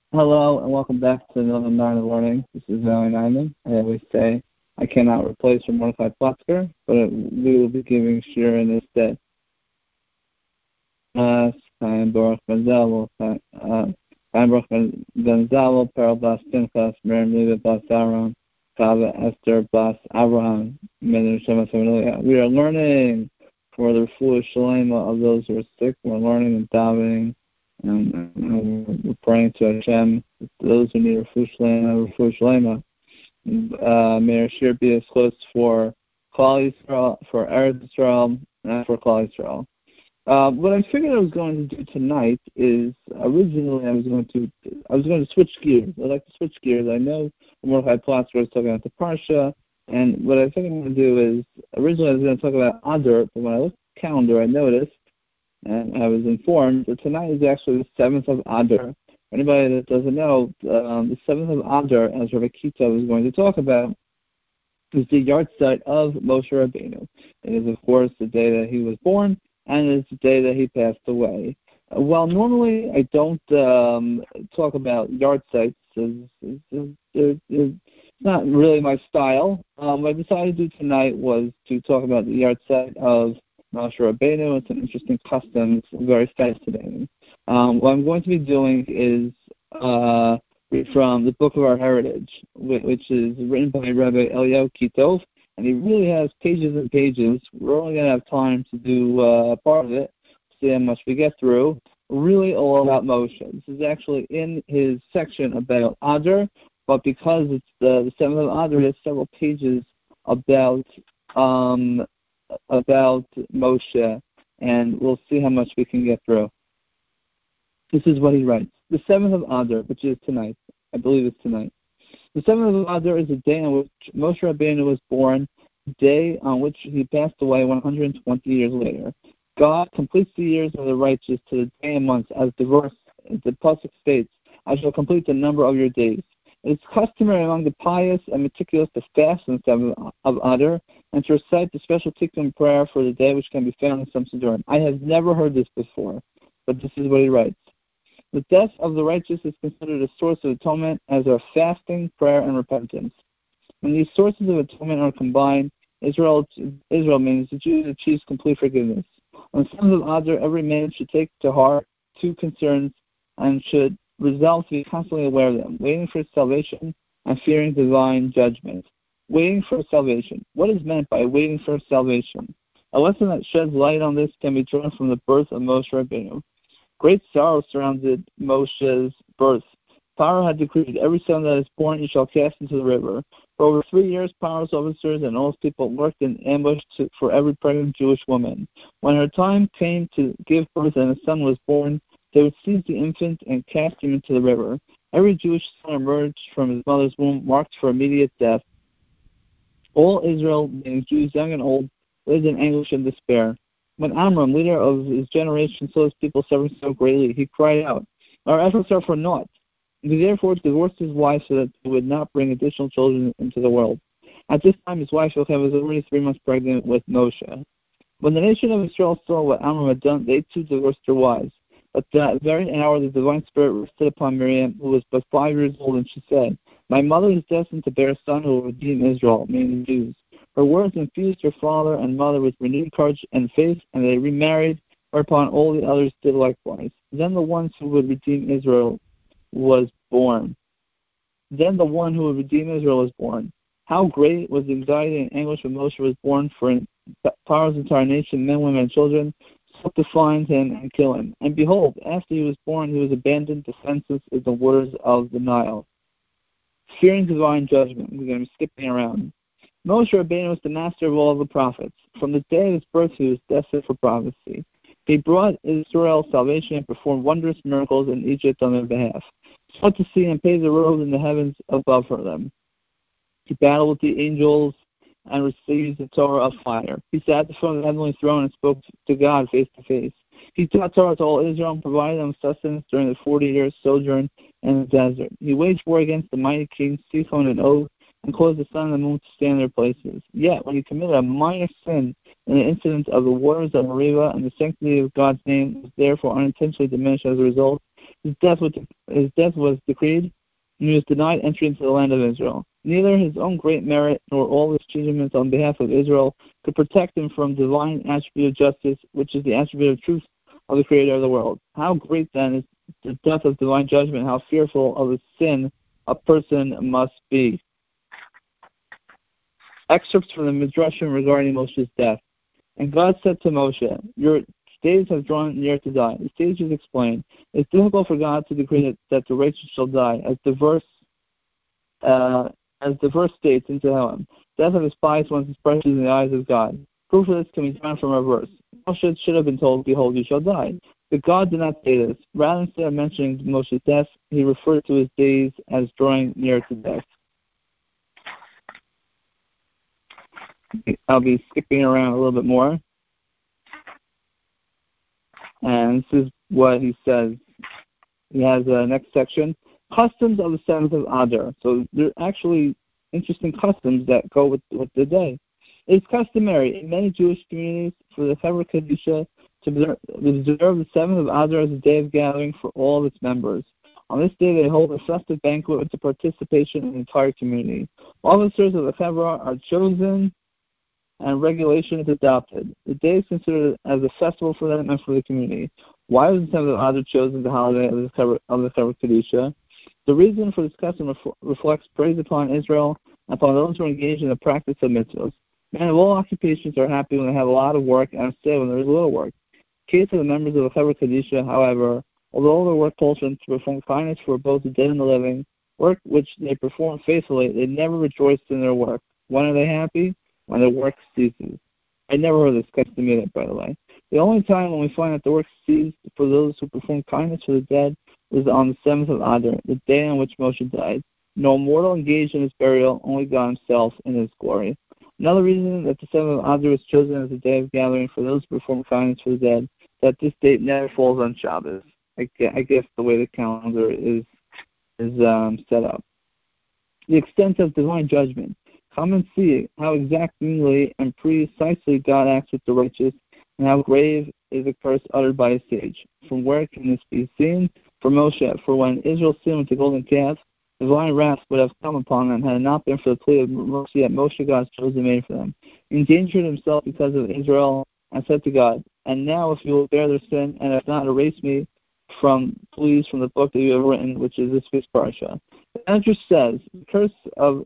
Hello and welcome back to another Night of Learning. This is Valley Nyman. I always say I cannot replace Mordechai Platzker, but we will be giving Shir in this day. Chaim Baruch Benzavel, Chaim Baruch Benzavel, Perel Bas Pinchas, Miriam Leva Bas Aaron, Chava Esther Bas Abraham, Menu Shema Samalia. We are learning for the Refuah Shalema of those who are sick. We're learning and davening. And we're praying to Hashem, those who need Refuah Shalema. May our shir be as close for Klal Yisrael, for Eretz Yisrael, and for Klal Yisrael. What I figured I was going to do tonight is originally I was going to switch gears. I like to switch gears. I know Mordechai Platzker was talking about the Parsha, and what I think I'm going to do is originally I was going to talk about Adar, but when I looked at the calendar, I noticed. And I was informed that tonight is actually the 7th of Adar. Anybody that doesn't know, the 7th of Adar, as Rabbi Kita was going to talk about, is the yahrzeit of Moshe Rabbeinu. It is, of course, the day that he was born, and it's the day that he passed away. While normally I don't talk about yahrzeits, it's not really my style. What I decided to do tonight was to talk about the yahrzeit of Moshe Rabbeinu. It's an interesting custom. It's very fascinating. What I'm going to be doing is from the Book of Our Heritage, which is written by Rabbi Eliyahu Kitov, and he really has pages and pages. We're only going to have time to do part of it, see how much we get through. Really all about Moshe. This is actually in his section about Adar, but because it's the 7th of Adar, there's several pages about Moshe, and we'll see how much we can get through. This is what he writes. The 7th of Adar, which is tonight. I believe it's tonight. The 7th of Adar is the day on which Moshe Rabbeinu was born, the day on which he passed away 120 years later. God completes the years of the righteous to the day and months, as the verse, the pasuk states, I shall complete the number of your days. It is customary among the pious and meticulous to fast on the 7th of Adar and to recite the special tikkun prayer for the day, which can be found in some Siddurim. I have never heard this before, but this is what he writes. The death of the righteous is considered a source of atonement, as are fasting, prayer, and repentance. When these sources of atonement are combined, Israel means the Jews achieves complete forgiveness. On the 7th of Adar, every man should take to heart two concerns and should resolve to be constantly aware of them, waiting for salvation and fearing divine judgment. Waiting for salvation. What is meant by waiting for salvation? A lesson that sheds light on this can be drawn from the birth of Moshe Rabbeinu. Great sorrow surrounded Moshe's birth. Pharaoh had decreed, every son that is born you shall cast into the river. For over 3 years, Pharaoh's officers and all his people lurked in ambush for every pregnant Jewish woman. When her time came to give birth and a son was born, they would seize the infant and cast him into the river. Every Jewish son emerged from his mother's womb marked for immediate death. All Israel, being Jews young and old, lived in anguish and despair. When Amram, leader of his generation, saw his people suffering so greatly, he cried out, our efforts are for naught. He therefore divorced his wife so that he would not bring additional children into the world. At this time, his wife Yocheved was already 3 months pregnant with Moshe. When the nation of Israel saw what Amram had done, they too divorced their wives. At that very hour, the divine spirit rested upon Miriam, who was but 5 years old, and she said, my mother is destined to bear a son who will redeem Israel, meaning the Jews. Her words infused her father and mother with renewed courage and faith, and they remarried, whereupon all the others did likewise. Then the one who would redeem Israel was born. How great was the anxiety and anguish when Moshe was born, for in Pharaoh's entire nation, men, women, and children, sought to find him and kill him. And behold, after he was born, he was abandoned defenseless in the waters of the Nile. Fearing divine judgment. We're going to be skipping around. Moshe Rabbeinu was the master of all the prophets. From the day of his birth, he was destined for prophecy. He brought Israel salvation and performed wondrous miracles in Egypt on their behalf. He sought to see and pave the road in the heavens above for them. He battled with the angels and received the Torah of fire. He sat before the heavenly throne and spoke to God face to face. He taught Torah to all Israel and provided them sustenance during the 40 years sojourn in the desert. He waged war against the mighty kings Sichon and Og, and caused the sun and the moon to stand in their places. Yet, when he committed a minor sin in the incident of the waters of Meribah, and the sanctity of God's name was therefore unintentionally diminished as a result, His death was decreed, and he was denied entry into the land of Israel. Neither his own great merit nor all his achievements on behalf of Israel could protect him from divine attribute of justice, which is the attribute of truth of the Creator of the world. How great, then, is the death of divine judgment, how fearful of the sin a person must be. Excerpts from the Midrashim regarding Moshe's death. And God said to Moshe, your days have drawn near to die. The sages explain, it's difficult for God to decree that the righteous shall die, as the verse states in Tehillim. Death of his pious ones is precious in the eyes of God. Proof of this can be found from our verse. Moshe should have been told, behold, you shall die. But God did not say this. Rather, instead of mentioning Moshe's death, he referred to his days as drawing near to death. I'll be skipping around a little bit more. And this is what he says. He has a next section. Customs of the 7th of Adar. So there are actually interesting customs that go with the day. It's customary in many Jewish communities for the Chevra Kadisha to observe the 7th of Adar as a day of gathering for all of its members. On this day, they hold a festive banquet with the participation of the entire community. Officers of the Chevra are chosen and regulation is adopted. The day is considered as a festival for them and for the community. Why was the 7th of Adar chosen the holiday of the Chevra Kadisha? The reason for this custom reflects praise upon Israel and upon those who are engaged in the practice of mitzvahs. Men of all occupations are happy when they have a lot of work and are sad when there is little work. In the case of the members of the Chevra Kadisha, however, although their work calls them to perform kindness for both the dead and the living, work which they perform faithfully, they never rejoice in their work. When are they happy? When their work ceases. I never heard this custom either, by the way. The only time when we find that the work ceased for those who perform kindness for the dead was on the 7th of Adar, the day on which Moshe died. No mortal engaged in his burial, only God himself in his glory. Another reason that the 7th of Adar was chosen as a day of gathering for those who perform kindness for the dead, that this date never falls on Shabbos. I guess the way the calendar is set up. The extent of divine judgment. Come and see how exactingly and precisely God acts with the righteous, and how grave is a curse uttered by a sage. From where can this be seen? For Moshe, for when Israel sinned with the golden calf, divine wrath would have come upon them had it not been for the plea of mercy that Moshe, God's chosen, made for them. He endangered himself because of Israel, and said to God, and now if you will bear their sin, and if not, erase me from the book that you have written, which is this week's parasha. The Medrash says, the curse of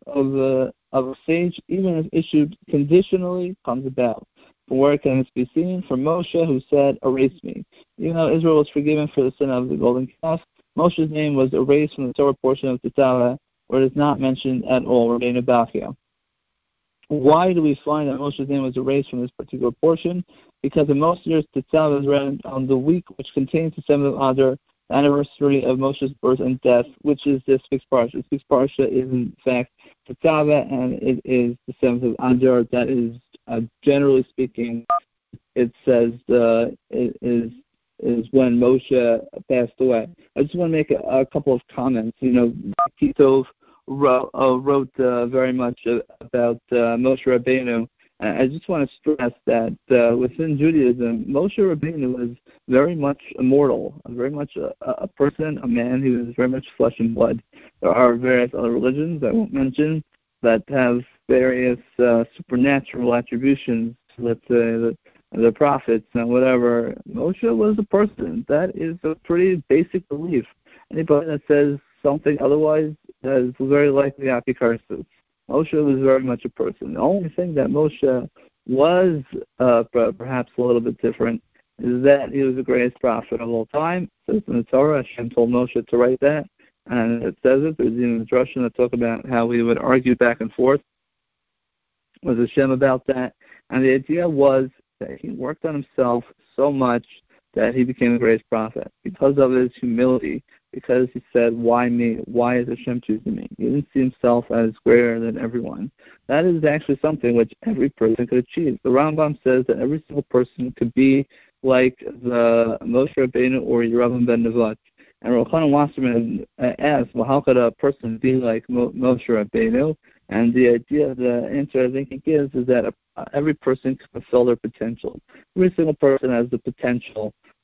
a sage, even if issued conditionally, comes about. From where can this be seen? From Moshe, who said, erase me. Even though Israel was forgiven for the sin of the golden calf, Moshe's name was erased from the Torah portion of Tetzaveh, where it is not mentioned at all, Rabbeinu Bachya. Why do we find that Moshe's name was erased from this particular portion? Because in most years, Tetzaveh is read on the week which contains the 7th of Adar, the anniversary of Moshe's birth and death, which is this week's parsha. This week's parsha is, in fact, Tetzaveh, and it is the 7th of Adar. That is, generally speaking, it says it is when Moshe passed away. I just want to make a couple of comments. Titov wrote very much about Moshe Rabbeinu. I just want to stress that within Judaism, Moshe Rabbeinu was very much immortal, very much a person, a man who is very much flesh and blood. There are various other religions I won't mention that have various supernatural attributions, let's say, the prophets and whatever. Moshe was a person. That is a pretty basic belief. Anybody that says something otherwise is very likely apicursus. Moshe was very much a person. The only thing that Moshe was perhaps a little bit different is that he was the greatest prophet of all time. It says in the Torah, Hashem told Moshe to write that, and it says it. There's even a Drushim that talk about how we would argue back and forth with Hashem about that. And the idea was that he worked on himself so much that he became the greatest prophet because of his humility, because he said, why me? Why is Hashem choosing me? He didn't see himself as greater than everyone. That is actually something which every person could achieve. The Rambam says that every single person could be like the Moshe Rabbeinu or Yeravim ben Nevat. And Rochanan Wasserman asked, well, how could a person be like Moshe Rabbeinu? And the idea, the answer I think he gives is that every person can fulfill their potential. Every single person has the potential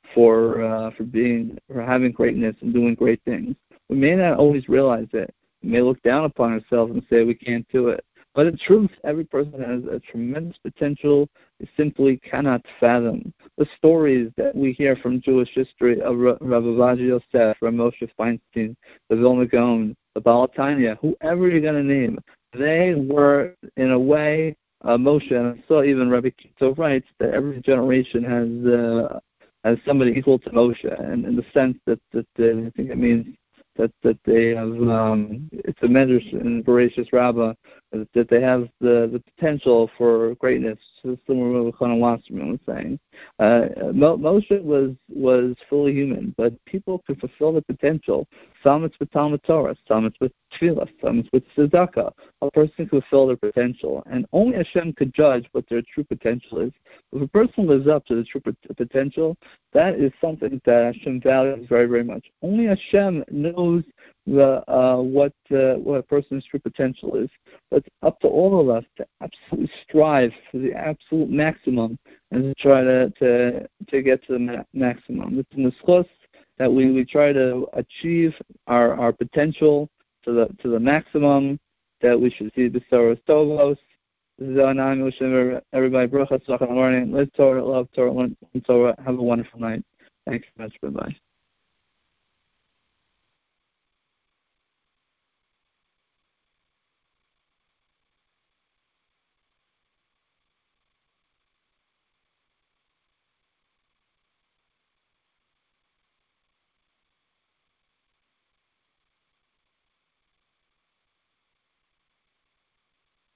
for having greatness and doing great things. We may not always realize it. We may look down upon ourselves and say we can't do it. But in truth, every person has a tremendous potential we simply cannot fathom. The stories that we hear from Jewish history of Rav Ovadia Yosef, Rav Moshe Feinstein, the Vilna Gaon, the Baal Tanya, whoever you're going to name, they were, in a way, Moshe, and I saw even Rabbi Kitto writes that every generation has somebody equal to Moshe, and in the sense that I think it means that they have it's a medrash in Bereshis Rabbah that they have the potential for greatness, similar to what Chanan Wasserman was saying. Moshe was fully human, but people could fulfill the potential. Some it's with Talmud Torah, some it's with Tefillah, some it's with Tzedakah. A person could fulfill their potential, and only Hashem could judge what their true potential is. If a person lives up to the true potential, that is something that Hashem values very, very much. Only Hashem knows what a person's true potential is. But it's up to all of us to absolutely strive for the absolute maximum and to try to get to the maximum. It's in the schus that we try to achieve our potential to the maximum, that we should see B'soros Tovos. This is Anam Yoshem. Everybody, bracha, tzlach in the morning. Live Torah, love Torah, learn Torah. Have a wonderful night. Thanks so much. Bye-bye.